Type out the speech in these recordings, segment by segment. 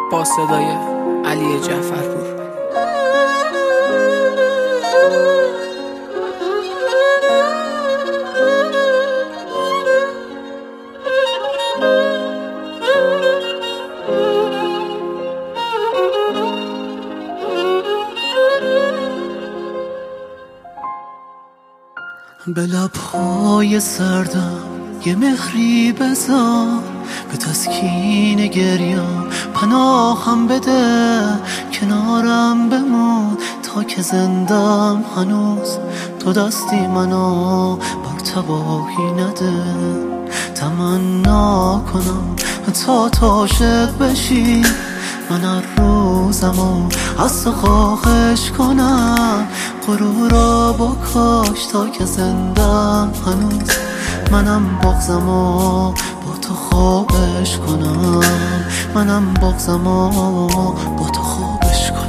با صدای علی جعفرپور. به لبهای سردم یه مهری بذار، به تسکین گریم پناهم بده، کنارم بمون تا که زندم هنوز، تو دستی منو بر تباهی نده. تمنا کنم تا عاشق بشی، من هر روزمو از تو خواهش کنم، غرور را بکش تا که زندم هنوز، منم بغضمو با تو خوابش کنم، منم بغضمو با تو خوابش کنم.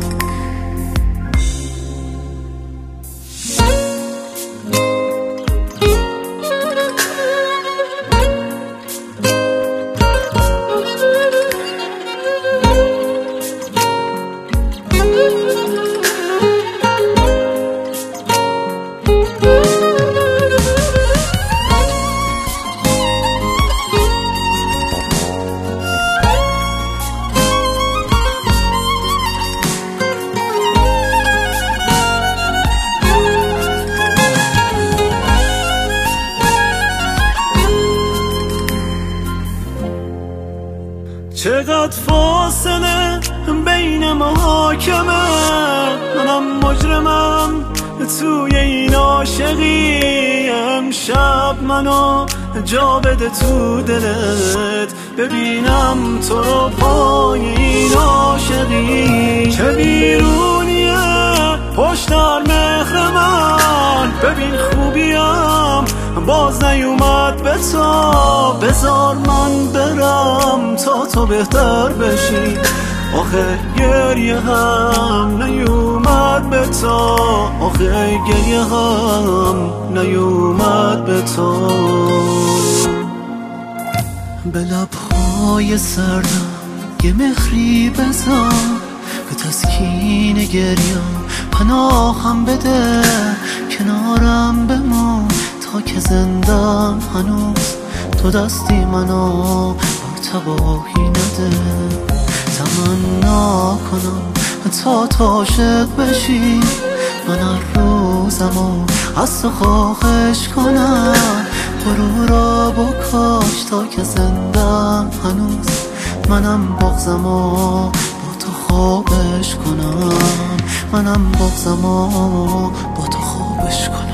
چقدر فاصله بین محاکمه، منم مجرمم توی این عاشقی. امشب منو جا بده تو دلت، ببینم تو رو پای این عاشقی. چه بیرونیه پشتر مهر من، ببین خوبیم باز نیومد به تو. بذار من برم تا تو بهتر بشی، آخه گریه هم نیومد به تو، آخه گریه هم نیومد به تو. به لبهای سردم یه مهری بذار، به تسکین گریم پناهم بده، کنارم بمون تا که زندم هنوز، تو دستی منو بر تباهی نده. تمنا کنم تا عاشق بشی، من هر روزمو از تو خواهش کنم، غرور را بکش تا که زندم هنوز، منم بغضمو با تو خوابش کنم، منم بغضمو با تو خوابش کنم.